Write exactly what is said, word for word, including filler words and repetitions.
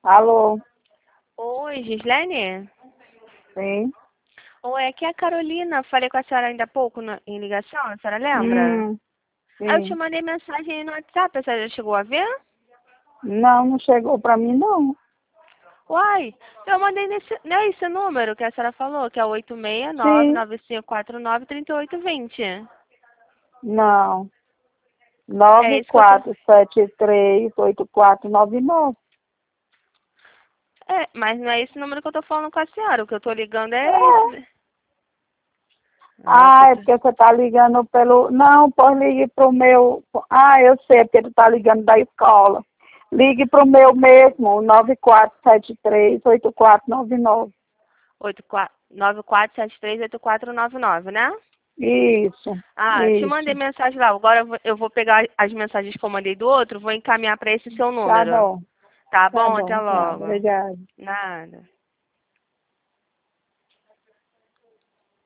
Alô? Oi, Gislene? Sim. Oi, aqui é a Carolina. Falei com a senhora ainda há pouco na- em ligação, a senhora lembra? Hum, Aí eu te sim. mandei mensagem aí no WhatsApp, a senhora já chegou a ver? Não, não chegou pra mim, não. Uai, eu mandei nesse, não é esse número que a senhora falou, que é oito seis nove, Sim. nove cinco quatro nove, três oito dois zero. Não. É Nove isso que eu tô... quatro sete três oito quatro nove nove. É, mas não é esse número que eu tô falando com a senhora, o que eu tô ligando é É. esse. Ah, o que eu Ah, é tô... porque você tá ligando pelo... Não, pode ligar pro meu... Ah, eu sei, porque tu tá ligando da escola. Ligue pro meu mesmo, nove quatro sete três oito quatro nove nove. oito quatro nove quatro sete três oito quatro nove nove, né? Isso, Ah, te mandei isso. mensagem lá. Agora eu vou, eu vou pegar as mensagens que eu mandei do outro, vou encaminhar para esse seu Tá número. bom, Tá tá bom? Até bom, tá. logo. Obrigada. Nada.